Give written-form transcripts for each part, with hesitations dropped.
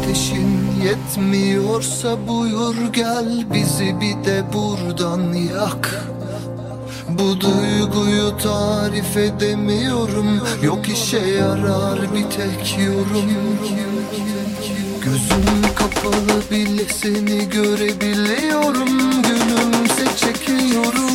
ateşin yetmiyorsa buyur gel, bizi bir de buradan yak. Bu duyguyu tarif edemiyorum, yok işe yarar bir tek yorum. Gözüm kapalı bile seni görebiliyorum, gülümse çekiyorum.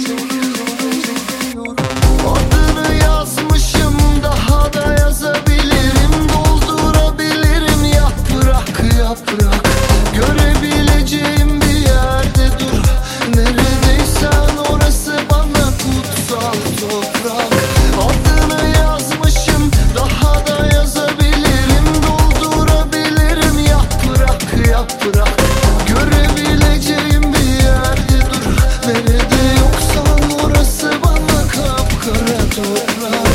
Adını yazmışım, daha da yazabilirim, doldurabilirim yaprak yaprak. Görebileceğim bir yerde dur, neredeysen orası bana kutsal toprak. Adını yazmışım, daha da yazabilirim, doldurabilirim yaprak yaprak. Görebileceğim bir yerde dur, nerede yoksan orası bana kapkara toprak.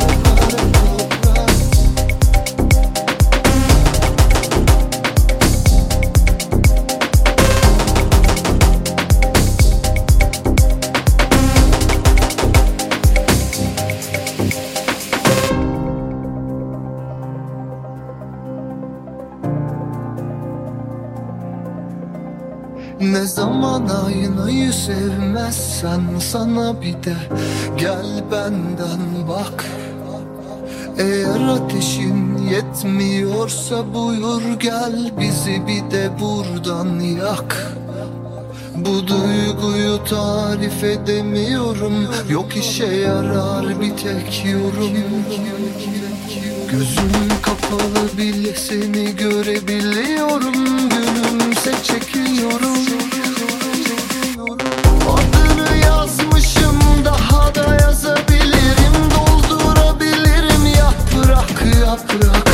Ne zaman aynayı sevmezsen sana bir de gel benden bak. Eğer ateşin yetmiyorsa buyur gel, bizi bir de buradan yak. Bu duyguyu tarif edemiyorum, yok işe yarar bir tek yorum. Gözüm kapalı bile seni görebiliyorum, gülümse çekiyorum. Adını yazmışım, daha da yazabilirim, doldurabilirim yaprak yaprak.